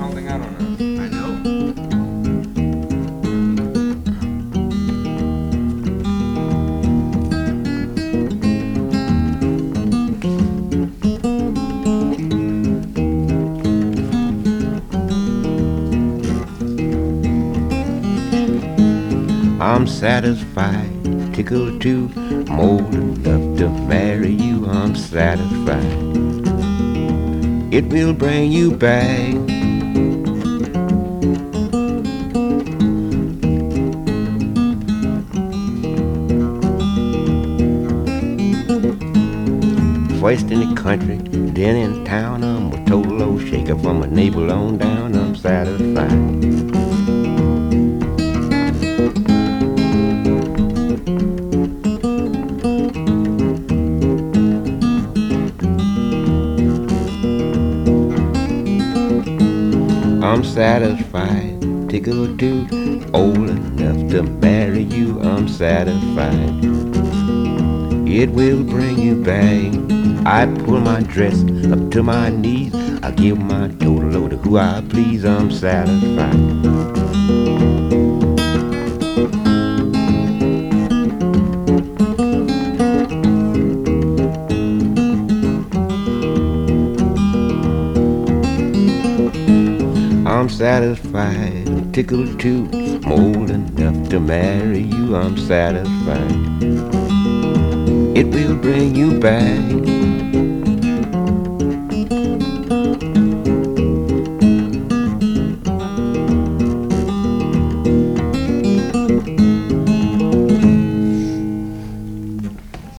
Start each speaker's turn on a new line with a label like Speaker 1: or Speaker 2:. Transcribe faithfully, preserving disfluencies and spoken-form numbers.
Speaker 1: something I don't know.
Speaker 2: I know.
Speaker 3: I'm satisfied, tickled too, I'm old enough to marry you. I'm satisfied. It will bring you back. First in the country, then in town, I'm a total old shaker. From a navel on down, I'm satisfied. I'm satisfied, tickled too, old enough to marry you. I'm satisfied. It will bring you back. I pull my dress up to my knees. I give my total load to who I please. I'm satisfied. I'm satisfied, I'm tickled too, I'm old enough to marry you. I'm satisfied. It will bring you back.